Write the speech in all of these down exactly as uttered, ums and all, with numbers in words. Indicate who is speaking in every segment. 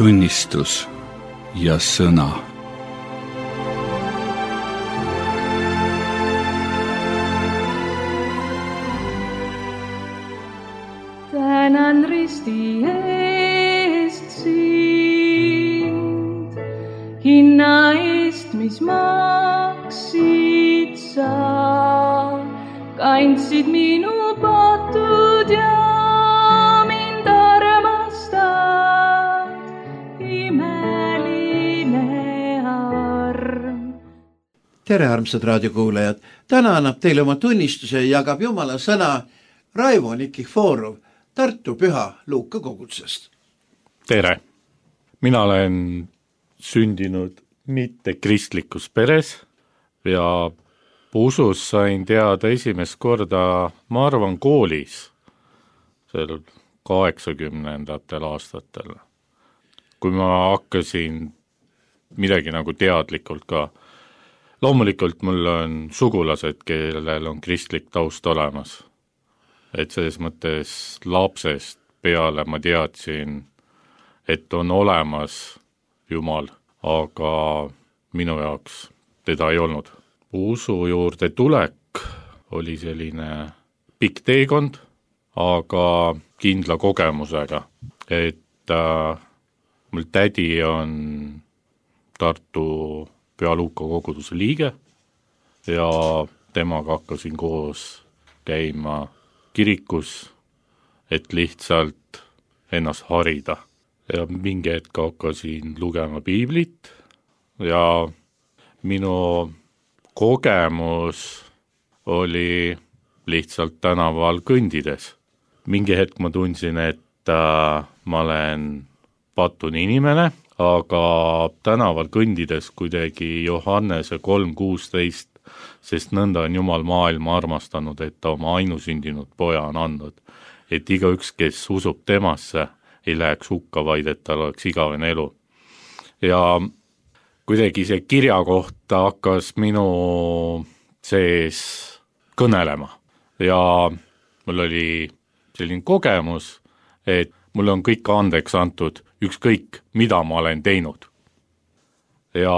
Speaker 1: tunnistus ja sõna.
Speaker 2: Tänan risti eest sind, hinna eest, mis maksid sa, kandsid minu patud ja mind armastad, imeline arm.
Speaker 3: Tere, armsad raadiokuulajad! Täna annab teile oma tunnistuse ja jagab Jumala sõna Raivo Nikiforov Tartu Püha Luuka kogudusest.
Speaker 4: Tere! Mina olen sündinud mitte kristlikus peres ja usus sain teada esimest korda, ma arvan, koolis, seal kaheksakümnendatel aastatel. Kui ma hakkasin midagi nagu teadlikult ka, loomulikult mul on sugulased, kellel on kristlik taust olemas. Et selles mõttes lapsest peale ma teadsin, et on olemas Jumal, aga minu jaoks teda ei olnud. Usu juurde tulek oli selline pikk teekond, aga kindla kogemusega, et äh, mul tädi on Tartu Püha Luuka koguduse liige ja temaga hakkasin koos käima kirikus, et lihtsalt ennast harida. Ja mingi hetk hakkasin lugema piiblit ja minu kogemus oli lihtsalt tänaval kõndides. Mingi hetk ma tundsin, et äh, ma olen patuni inimene, aga tänaval kõndides kuidagi Johannese kolm kuusteist, sest nõnda on Jumal maailma armastanud, et ta oma ainusündinud poja on andnud, et igaüks, kes usub temasse, ei läheks hukka, vaid et tal oleks igavene elu. Ja kuidagi see kirja kohta hakkas minu sees kõnelema ja mul oli selline kogemus, et mul on kõik andeks antud, ükskõik mida ma olen teinud. Ja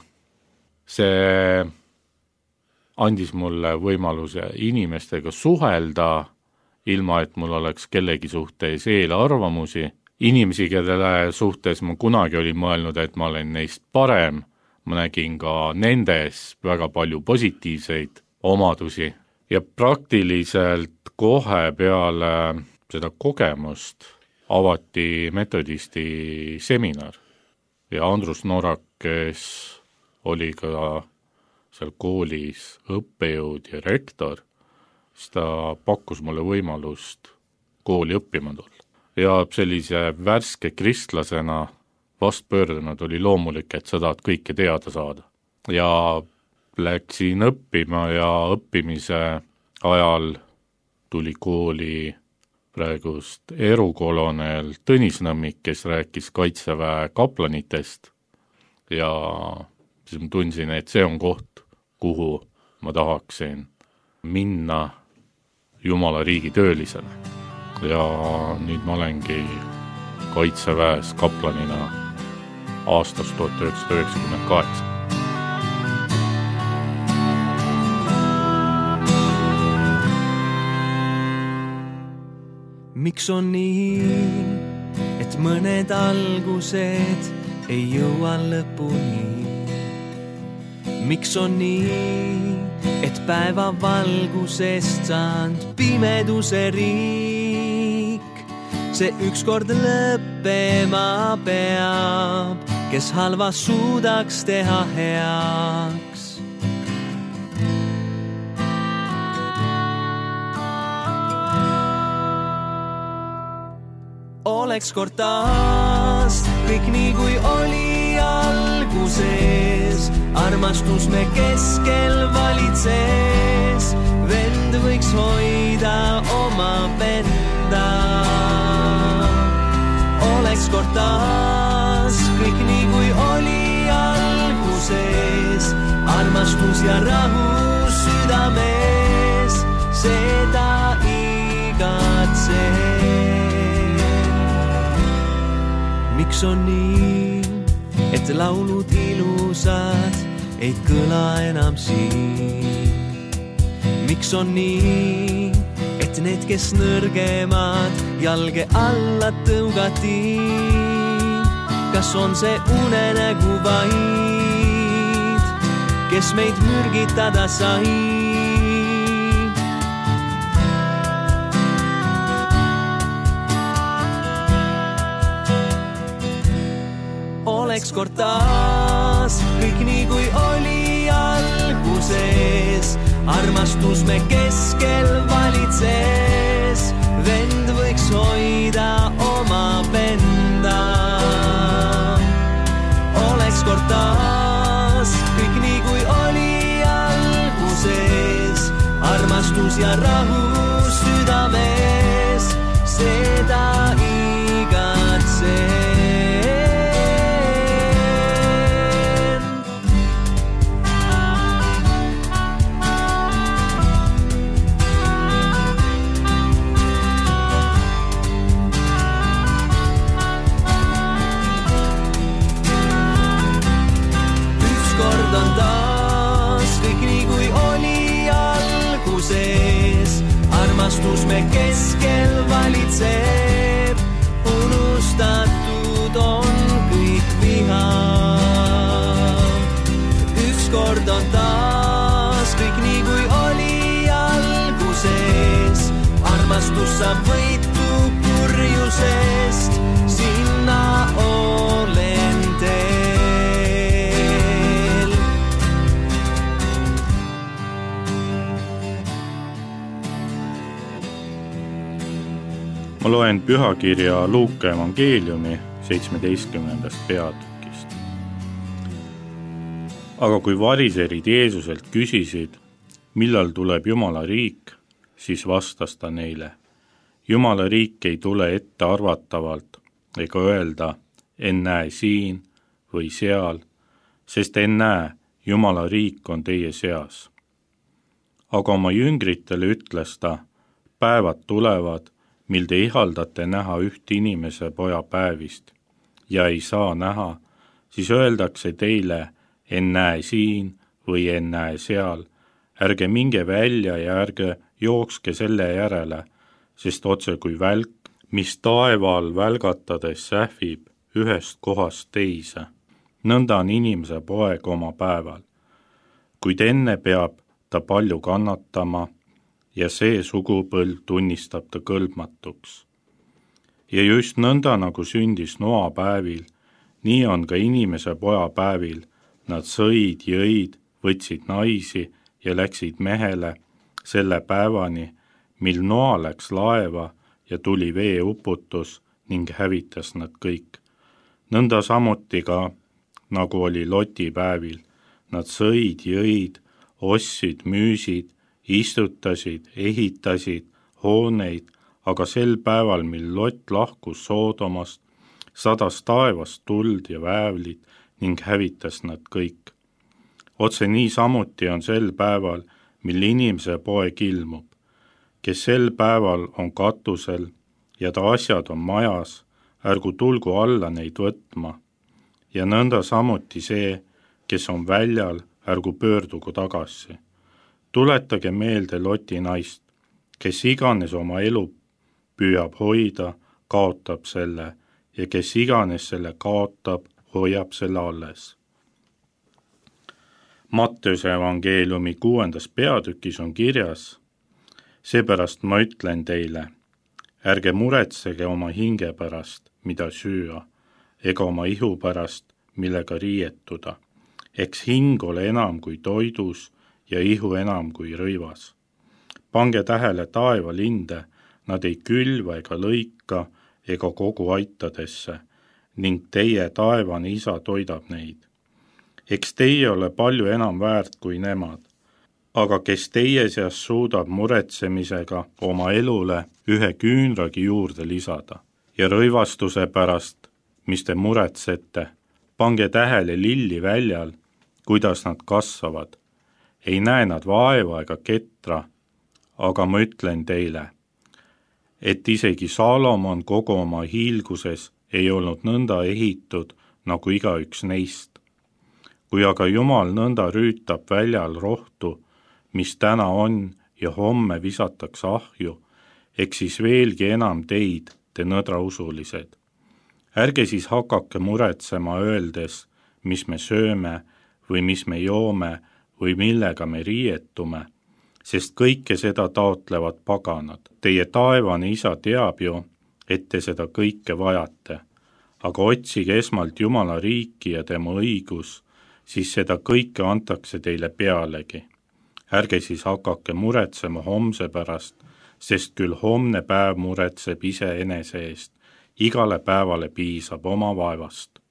Speaker 4: see andis mulle võimaluse inimestega suhelda, ilma et mul oleks kellegi suhtes eelarvamusi. Inimesi, kellele suhtes ma kunagi olin mõelnud, et ma olen neist parem, ma nägin ka nendes väga palju positiivseid omadusi. Ja praktiliselt kohe peale seda kogemust avati metodisti seminar. Ja Andrus Norak, kes oli ka seal koolis õppejõud ja rektor, siis ta pakkus mulle võimalust kooli õppima tulla. Ja sellise värske kristlasena vastpöördunud oli loomulik, et sa tahad kõike teada saada. Ja läksin õppima ja õppimise ajal tuli kooli praegust erukolonel Tõnis Nõmmik, kes rääkis Kaitseväe kaplanitest ja siis ma tundsin, et see on koht, kuhu ma tahaksin minna Jumala riigi töölisena. Ja nüüd ma olengi Kaitseväes kaplanina aastast tuhat üheksasada üheksakümmend kaheksa.
Speaker 5: Miks on nii, et mõned algused ei jõua lõpuni? Miks on nii, et päeva valgusest saanud pimeduse riik? See ükskord lõppema peab, kes halva suudaks teha heaks. Oleks kord taas kõik nii kui oli alguses, armastus me keskel valitses, vend võiks hoida oma venda. Oleks kord taas kõik nii kui oli alguses, armastus ja rahu südames, seda igatsen. Miks miks on nii, et laulud ilusad ei kõla enam siin? Miks on nii, et need, kes nõrgemad jalge alla tõugati? Kas on see unenägu vaid, kes meid mürgitada sai? Oleks kord taas kõik nii kui oli alguses, armastus me keskel valitses, vend võiks hoida oma venda. Oleks kord taas kõik nii kui oli alguses, armastus ja rahu südames, seda igatsen. Armastus me keskel valitseb, unustatud on kõik viha. Ükskord on taas kõik nii kui oli alguses, armastus saab võitu kurjusest, sinna olen teel.
Speaker 4: Ma loen pühakirja Luuka evangeeliumi seitsmeteistkümnendast peatükist. Aga kui variserid Jeesuselt küsisid, millal tuleb Jumala riik, siis vastas ta neile: Jumala riik ei tule ette arvatavalt ega öelda, ennäe siin või seal, sest ennäe, Jumala riik on teie seas. Aga oma jüngritele ütles ta, päevad tulevad, mil te ihaldate näha üht inimese poja päevist ja ei saa näha, siis öeldakse teile, ennäe siin või ennäe seal, ärge minge välja ja ärge jookske selle järele, sest otse kui välk, mis taeval välgatades sähvib ühest kohast teise. Nõnda on inimese poeg oma päeval, kuid enne peab ta palju kannatama, ja see sugupõld tunnistab ta kõlbmatuks. Ja just nõnda nagu sündis Noa päevil, nii on ka inimese poja päevil, nad sõid, jõid, võtsid naisi ja läksid mehele selle päevani, mil Noa läks laeva ja tuli veeuputus ning hävitas nad kõik. Nõnda samuti ka, nagu oli Loti päevil, nad sõid, jõid, ostsid, müüsid, istutasid, ehitasid hooneid, aga sel päeval, mil Lot lahkus Soodomast, sadas taevast tuld ja väävlit ning hävitas nad kõik. Otse nii samuti on sel päeval, mil inimese poeg ilmub, kes sel päeval on katusel ja ta asjad on majas, ärgu tulgu alla neid võtma. Ja nõnda samuti see, kes on väljal, ärgu pöördugu tagasi. Tuletage meelde Loti naist, kes iganes oma elu püüab hoida, kaotab selle, ja kes iganes selle kaotab, hoiab selle alles. Matteuse evangeeliumi kuuendas peatükis on kirjas, seepärast ma ütlen teile, ärge muretsege oma hinge pärast, mida süüa, ega oma ihu pärast, millega riietuda. Eks hing ole enam kui toidus, ja ihu enam kui rõivas. Pange tähele taevalinde, nad ei külva ega lõika ega kogu aitadesse, ning teie taevane isa toidab neid. Eks teie ole palju enam väärt kui nemad, aga kes teie seas suudab muretsemisega oma elule ühe küünragi juurde lisada ja rõivastuse pärast, mis te muretsete, pange tähele lilli väljal, kuidas nad kasvavad. Ei näe nad vaeva ega ketra, aga ma ütlen teile, et isegi Salomon kogu oma hiilguses ei olnud nõnda ehitud nagu igaüks neist. Kui aga Jumal nõnda rüütab väljal rohtu, mis täna on ja homme visatakse ahju, eks siis veelgi enam teid, te nõdrausulised. Ärge siis hakake muretsema öeldes, mis me sööme või mis me joome või millega me riietume, sest kõike seda taotlevad paganad. Teie taevane isa teab ju, et te seda kõike vajate, aga otsige esmalt Jumala riiki ja tema õigus, siis seda kõike antakse teile pealegi. Ärge siis hakake muretsema homse pärast, sest küll homne päev muretseb ise enese eest, igale päevale piisab oma vaevast.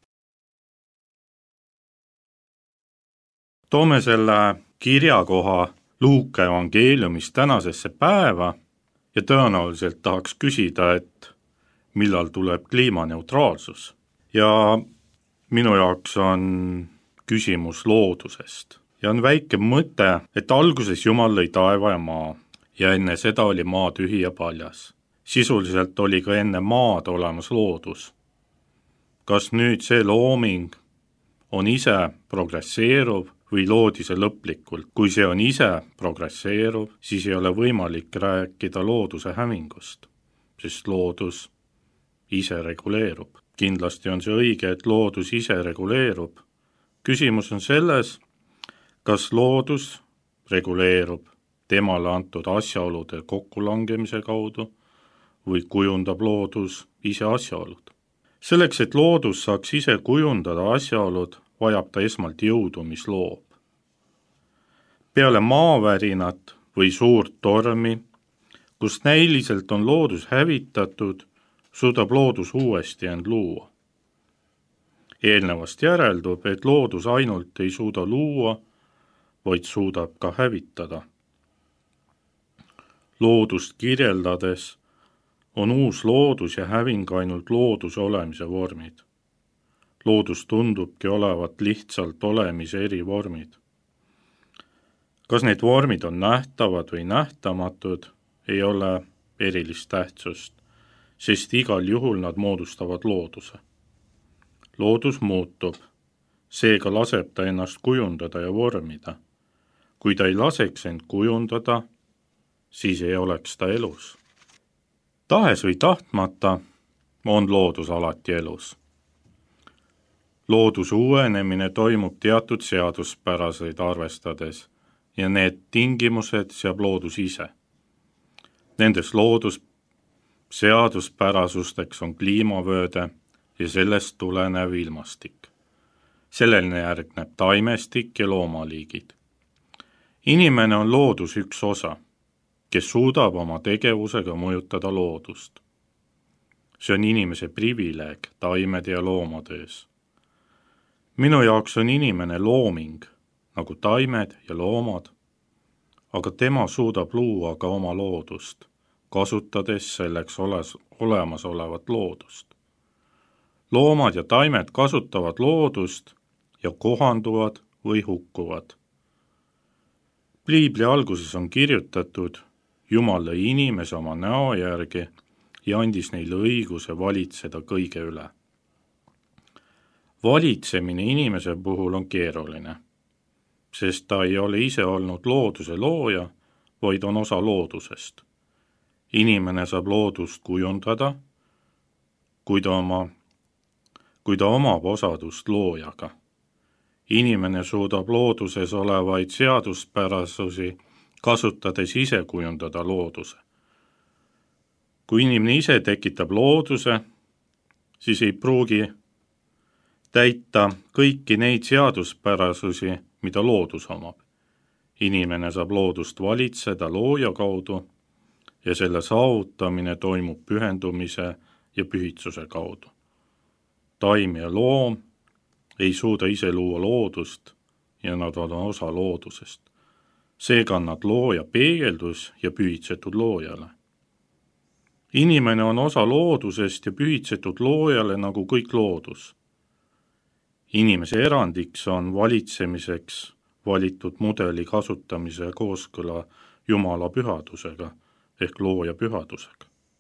Speaker 4: Toome selle kirjakoha Luuka evangeeliumist tänasesse päeva ja tõenäoliselt tahaks küsida, et millal tuleb kliimaneutraalsus. Ja minu jaoks on küsimus loodusest. Ja on väike mõte, et alguses Jumal lõi taeva ja maa ja enne seda oli maa tühi ja paljas. Sisuliselt oli ka enne maad olemas loodus. Kas nüüd see looming on ise progresseeruv või loodi see lõplikult? Kui see on ise progresseeruv, siis ei ole võimalik rääkida looduse hävingust, sest loodus ise reguleerub. Kindlasti on see õige, et loodus ise reguleerub. Küsimus on selles, kas loodus reguleerub temale antud asjaolude kokkulangemise kaudu või kujundab loodus ise asjaolud. Selleks, et loodus saaks ise kujundada asjaolud, vajab ta esmalt jõudu, mis loob. Peale maavärinat või suurt tormi, kus näiliselt on loodus hävitatud, suudab loodus uuesti end luua. Eelnevast järeldub, et loodus ainult ei suuda luua, vaid suudab ka hävitada. Loodust kirjeldades on uus loodus ja häving ainult looduse olemise vormid. Loodus tundubki olevat lihtsalt olemise eri vormid. Kas need vormid on nähtavad või nähtamatud, ei ole erilist tähtsust, sest igal juhul nad moodustavad looduse. Loodus muutub, seega laseb ta ennast kujundada ja vormida. Kui ta ei laseks end kujundada, siis ei oleks ta elus. Tahes või tahtmata on loodus alati elus. Looduse uuenemine toimub teatud seaduspäraseid arvestades ja need tingimused seab loodus ise. Nendes loodus seaduspärasusteks on kliimavööde ja sellest tulenev ilmastik. Sellele järgneb taimestik ja loomaliigid. Inimene on loodus üks osa, kes suudab oma tegevusega mõjutada loodust. See on inimese privileeg taimede ja loomatöös. Minu jaoks on inimene looming, nagu taimed ja loomad, aga tema suudab luua ka oma loodust, kasutades selleks oles, olemasolevat loodust. Loomad ja taimed kasutavad loodust ja kohanduvad või hukkuvad. Piibli alguses on kirjutatud, Jumal lõi inimese oma näo järgi ja andis neile õiguse valitseda kõige üle. Valitsemine inimese puhul on keeruline, sest ta ei ole ise olnud looduse looja, vaid on osa loodusest. Inimene saab loodust kujundada, kui ta, oma, kui ta omab osadust loojaga. Inimene suudab looduses olevaid seaduspärasusi kasutades ise kujundada looduse. Kui inimene ise tekitab looduse, siis ei pruugi täita kõiki neid seaduspärasusi, mida loodus omab. Inimene saab loodust valitseda looja kaudu ja selle saavutamine toimub pühendumise ja pühitsuse kaudu. Taim ja loom ei suuda ise luua loodust ja nad on osa loodusest. Seega on nad looja peegeldus ja pühitsetud loojale. Inimene on osa loodusest ja pühitsetud loojale nagu kõik loodus. Inimese erandiks on valitsemiseks valitud mudeli kasutamise kooskõla Jumala pühadusega ehk looja pühadusega.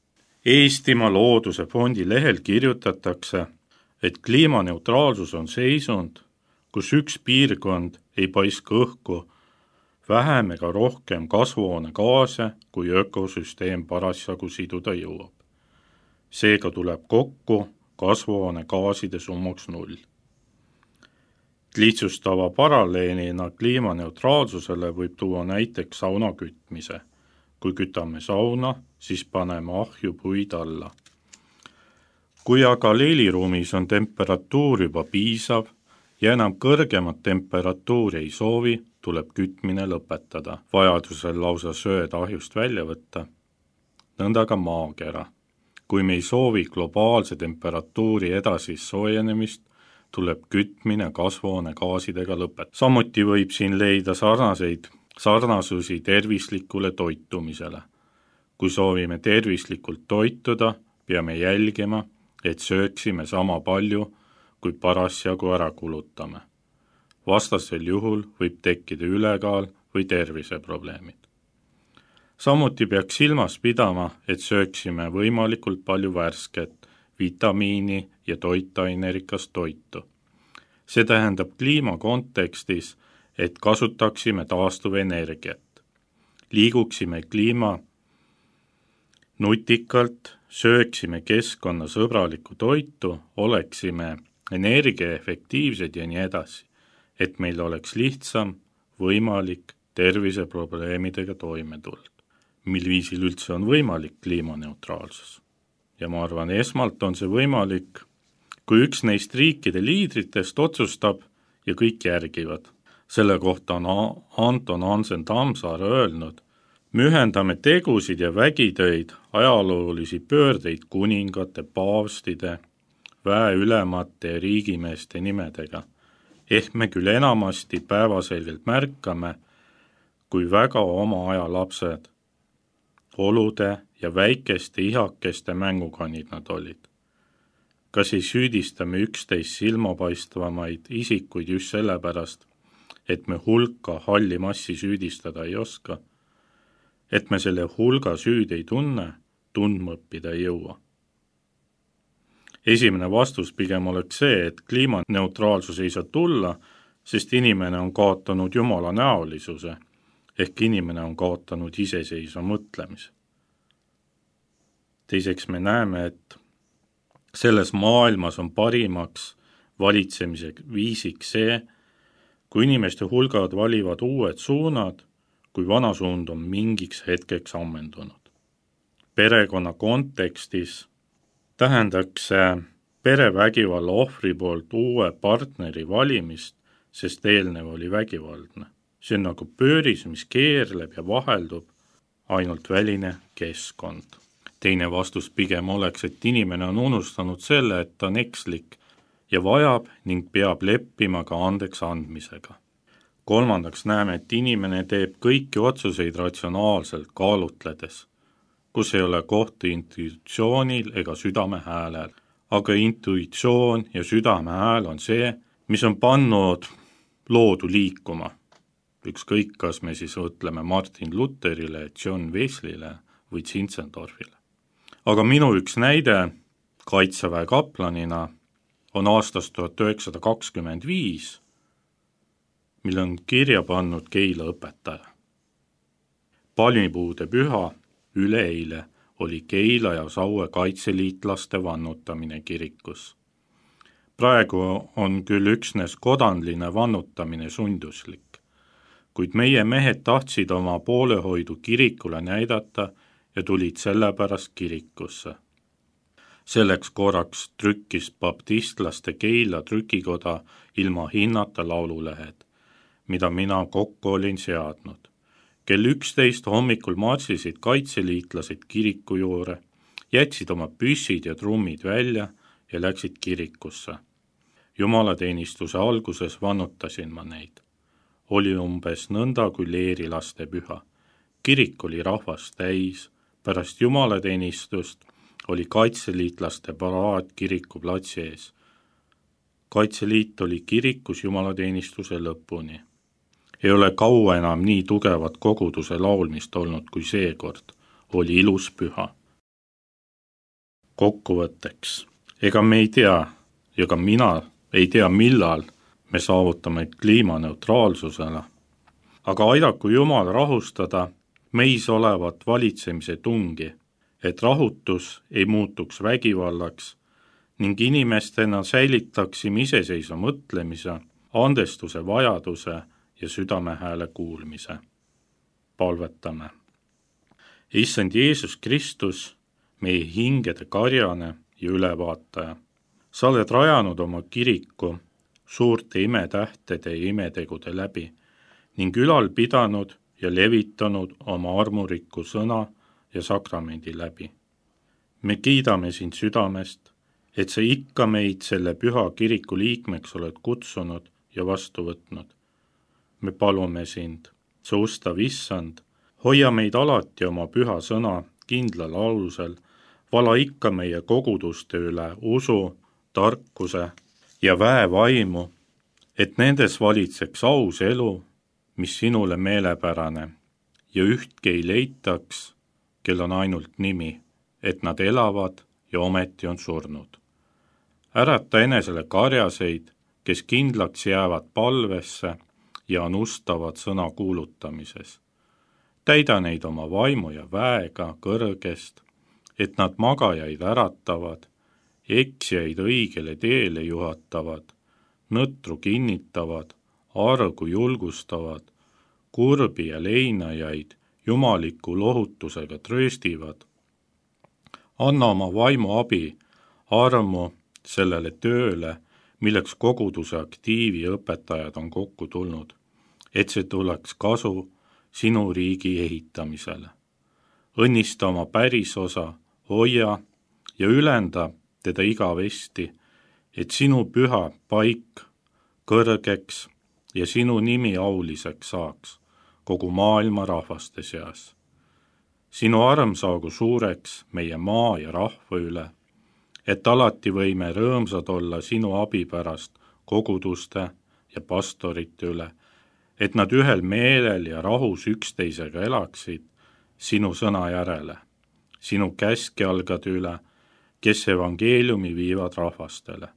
Speaker 4: Eestimaa Looduse Fondi lehel kirjutatakse, et kliimaneutraalsus on seisund, kus üks piirkond ei paiska õhku vähem ega rohkem kasvuhoonegaase, kui ökosüsteem parasjagu siduda jõuab. Seega tuleb kokku kasvuhoonegaaside summaks null. Lihtsustava paralleelina kliimaneutraalsusele võib tuua näiteks sauna kütmise. Kui kütame sauna, siis paneme ahju puid alla. Kui aga leiliruumis on temperatuur juba piisav ja enam kõrgemat temperatuuri ei soovi, tuleb kütmine lõpetada, vajadusel lausa sööd ahjust välja võtta. Nõnda ka maakera. Kui me ei soovi globaalse temperatuuri edasist soojenemist, tuleb kütmine kasvuhoonegaasidega lõpetada. Samuti võib siin leida sarnaseid sarnasusi tervislikule toitumisele. Kui soovime tervislikult toituda, peame jälgima, et sööksime sama palju, kui parasjagu ära kulutame. Vastasel juhul võib tekkida ülekaal või terviseprobleemid. Samuti peaks silmas pidama, et sööksime võimalikult palju värsket, vitamiini ja toitainerikas toitu. See tähendab kliima kontekstis, et kasutaksime taastuvenergiat. Liiguksime kliima nutikalt, sööksime keskkonnasõbralikku toitu, oleksime energiaefektiivsed ja nii edasi, et meil oleks lihtsam võimalik terviseprobleemidega toime tulla. Mil viisil üldse on võimalik kliimaneutraalsus? Ja ma arvan, esmalt on see võimalik, kui üks neist riikide liidritest otsustab ja kõik järgivad. Selle kohta on Anton Hansen Tammsaare öelnud, me ühendame tegusid ja vägitöid, ajaloolisi pöördeid kuningate, paavstide, väeülemate ja riigimeeste nimedega. Ehk me küll enamasti päevaselgelt märkame, kui väga oma aja lapsed, olude ja väikeste ihakeste mängukanid nad olid. Kas ei süüdistame üksteist silmapaistvamaid isikuid just sellepärast, et me hulka halli massi süüdistada ei oska, et me selle hulga süüd ei tunne, tundma õppida ei jõua. Esimene vastus pigem oleks see, et kliimaneutraalsus ei saa tulla, sest inimene on kaotanud jumala näolisuse, ehk inimene on kaotanud iseseisva mõtlemise. Teiseks me näeme, et selles maailmas on parimaks valitsemise viisiks see, kui inimeste hulgad valivad uued suunad, kui vana suund on mingiks hetkeks ammendunud. Perekonna kontekstis tähendaks perevägivalla ohvri poolt uue partneri valimist, sest eelnev oli vägivaldne. See on nagu pööris, mis keerleb ja vaheldub ainult väline keskkond. Teine vastus pigem oleks, et inimene on unustanud selle, et ta on ekslik ja vajab ning peab leppima ka andeks andmisega. Kolmandaks näeme, et inimene teeb kõiki otsuseid ratsionaalselt kaalutledes, kus ei ole kohta intuitsioonil ega südame häälel. Aga intuitsioon ja südame hääl on see, mis on pannud loodu liikuma. Ükskõik, kas me siis mõtleme Martin Lutherile, John Wesley'le või Zinzendorfile. Aga minu üks näide kaitseväe kaplanina on aastast tuhat üheksasada kakskümmend viis, mille on kirja pannud Keila õpetaja. Palmipuude püha üleeile oli Keila ja Saue kaitseliitlaste vannutamine kirikus. Praegu on küll üksnes kodanline vannutamine sunduslik, kuid meie mehed tahtsid oma poolehoidu kirikule näidata ja tulid sellepärast kirikusse. Selleks korraks trükkis baptistlaste Keila trükikoda ilma hinnata laululehed, mida mina kokku olin seadnud. Kell üksteist hommikul marssisid kaitseliitlased kiriku juurde, jätsid oma püssid ja trummid välja ja läksid kirikusse. Jumalateenistuse alguses vannutasin ma neid. Oli umbes nõnda kui leerilaste püha. Kirik oli rahvast täis, pärast jumalateenistust oli kaitseliitlaste paraad kiriku platsi ees. Kaitseliit oli kirikus jumalateenistuse lõpuni. Ei ole kaua enam nii tugevat koguduse laulmist olnud kui seekord. Oli ilus püha. Kokkuvõtteks, ega me ei tea ja ka mina ei tea, millal me saavutame kliimaneutraalsusele, aga aidaku Jumal rahustada meis olevat valitsemise tungi, et rahutus ei muutuks vägivallaks ning inimestena säilitaksime iseseisva mõtlemise, andestuse vajaduse ja südamehääle kuulmise. Palvetame. Issand Jeesus Kristus, meie hingede karjane ja ülevaataja. Sa oled rajanud oma kiriku suurte imetähtede ja imetegude läbi ning ülal pidanud ja levitanud oma armurikku sõna ja sakramendi läbi. Me kiidame sind südamest, et sa ikka meid selle püha kiriku liikmeks oled kutsunud ja vastu võtnud. Me palume sind, sa ustav issand, hoia meid alati oma püha sõna kindlal alusel, vala ikka meie koguduste üle usu, tarkuse ja väevaimu, et nendes valitseks aus elu, mis sinule meelepärane, ja ühtki ei leitaks, kel on ainult nimi, et nad elavad ja ometi on surnud. Ärata enesele karjaseid, kes kindlaks jäävad palvesse ja on ustavad sõna kuulutamises. Täida neid oma vaimu ja väega kõrgest, et nad magajaid äratavad, eksjaid õigele teele juhatavad, nõtru kinnitavad, argu julgustavad, kurbi ja leinajaid jumaliku lohutusega trööstivad. Anna oma vaimu abi, armu sellele tööle, milleks koguduse aktiivi õpetajad on kokku tulnud, et see tuleks kasu sinu riigi ehitamisele. Õnnista oma pärisosa, hoia ja ülenda teda igavesti, et sinu püha paik kõrgeks ja sinu nimi auliseks saaks kogu maailma rahvaste seas. Sinu arm saagu suureks meie maa ja rahva üle, et alati võime rõõmsad olla sinu abi pärast koguduste ja pastorite üle, et nad ühel meelel ja rahus üksteisega elaksid sinu sõna järele, sinu käskjalgade üle, kes evangeeliumi viivad rahvastele.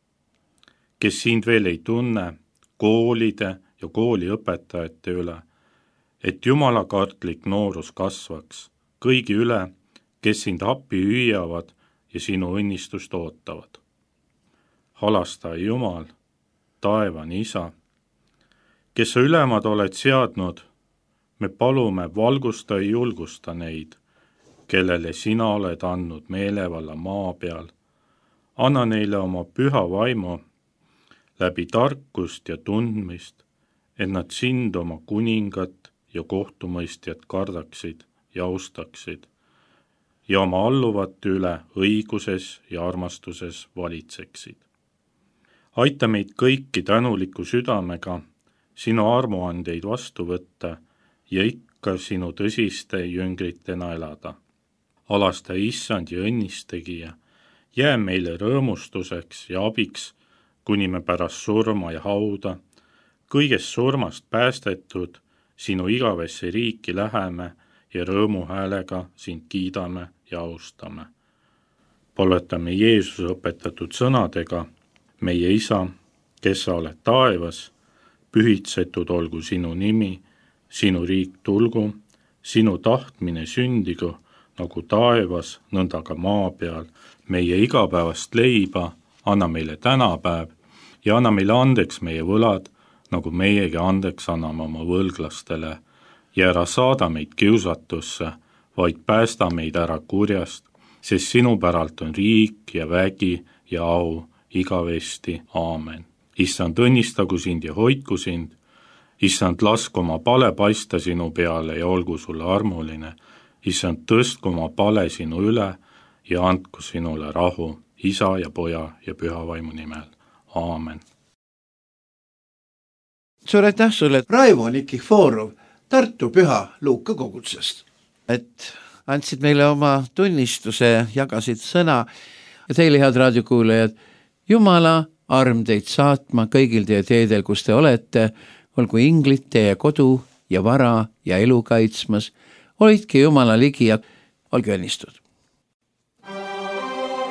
Speaker 4: Kes sind veel ei tunne, koolide ja kooliõpetajate üle, et jumalakartlik noorus kasvaks kõigi üle, kes sind appi hüüavad ja sinu õnnistust ootavad. Halasta Jumal, taevani isa, kes sa ülemad oled seadnud, me palume valgusta ja julgusta neid, kellele sina oled andnud meelevalla maa peal. Anna neile oma püha vaimu läbi tarkust ja tundmist, et nad sind oma kuningat ja kohtumõistjat kardaksid ja austaksid ja oma alluvate üle õiguses ja armastuses valitseksid. Aita meid kõiki tänuliku südamega sinu armuandeid vastu võtta ja ikka sinu tõsiste jüngritena elada. Alasta issand ja õnnistegija, jää meile rõõmustuseks ja abiks, kuni me pärast surma ja hauda, kõigest surmast päästetud, sinu igavesse riiki läheme ja rõõmuhäälega sind kiidame ja austame. Palvetame Jeesuse õpetatud sõnadega, meie isa, kes sa oled taevas, pühitsetud olgu sinu nimi, sinu riik tulgu, sinu tahtmine sündigu, nagu taevas, nõnda ka maa peal. Meie igapäevast leiba anna meile tänapäev ja anna meile andeks meie võlad, nagu meiegi andeks anname oma võlglastele. Ja ära saada meid kiusatusse, vaid päästa meid ära kurjast, sest sinu päralt on riik ja vägi ja au igavesti. Aamen. Issand, õnnistagu sind ja hoidku sind. Issand, lasku oma pale paista sinu peale ja olgu sulle armuline. Issand, tõstku oma pale sinu üle ja andku sinule rahu, isa ja poja ja püha vaimu nimel. Aamen.
Speaker 3: Suur aitäh sulle, Raivo Nikiforov Tartu Püha Luuka kogudusest, et andsid meile oma tunnistuse, jagasid sõna ja teile, head raadiokuulajad, Jumala arm teid saatma kõigil teie teedel, kus te olete, olgu inglid teie kodu ja vara ja elu kaitsmas, hoidke Jumala ligi ja olge õnnistud.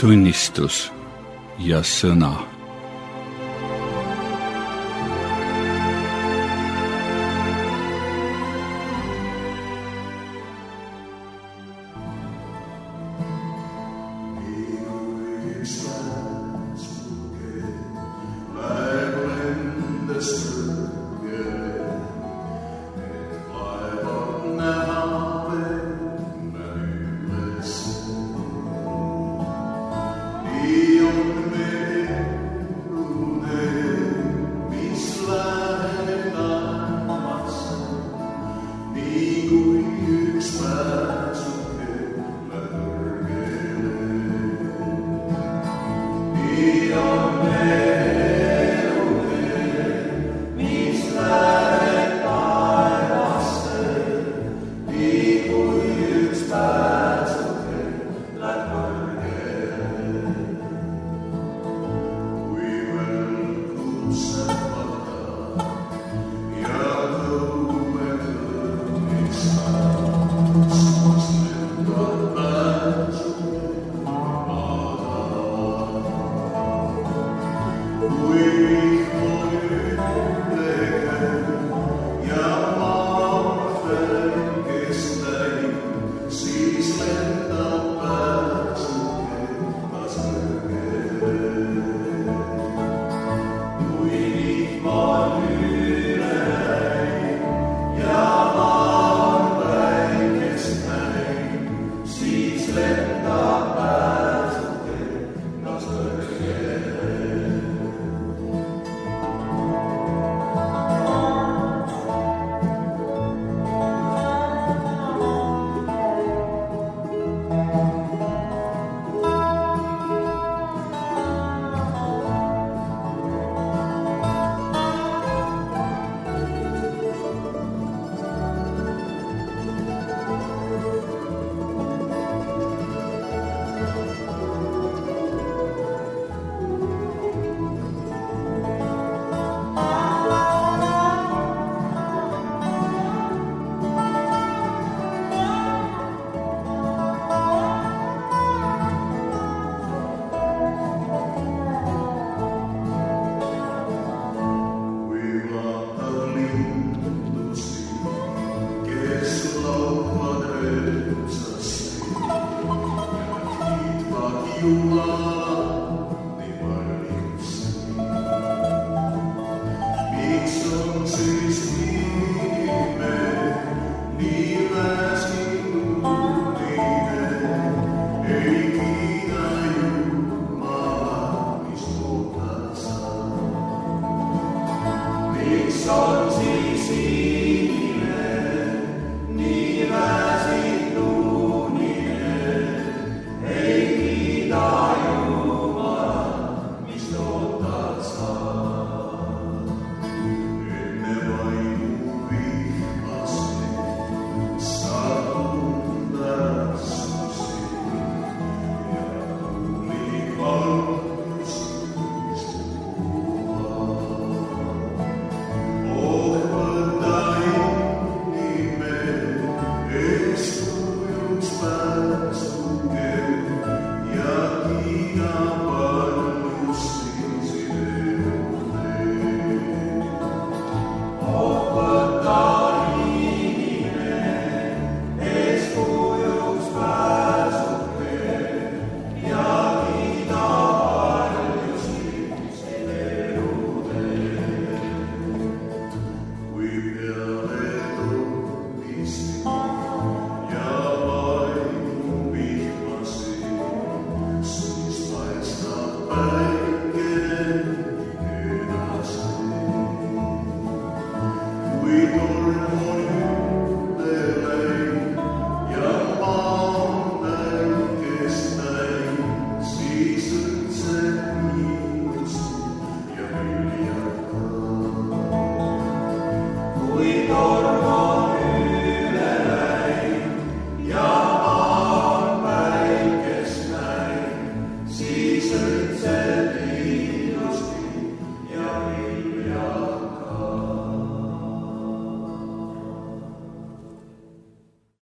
Speaker 1: tunnistus ja sõna.
Speaker 6: Thank you.